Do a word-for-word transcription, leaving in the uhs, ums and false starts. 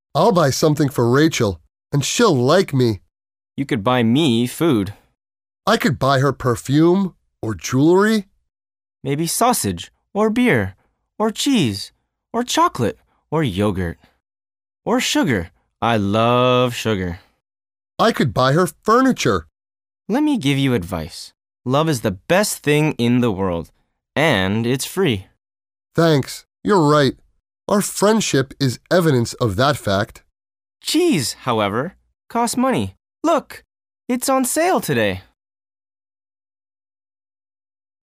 I'll buy something for Rachel, and she'll like me. You could buy me food. I could buy her perfume or jewelry. Maybe sausage, or beer, or cheese, or chocolate, or yogurt. Or sugar. I love sugar. I could buy her furniture. Let me give you advice. Love is the best thing in the world, and it's free. Thanks, you're right. Our friendship is evidence of that fact. Cheese, however, costs money. Look, it's on sale today.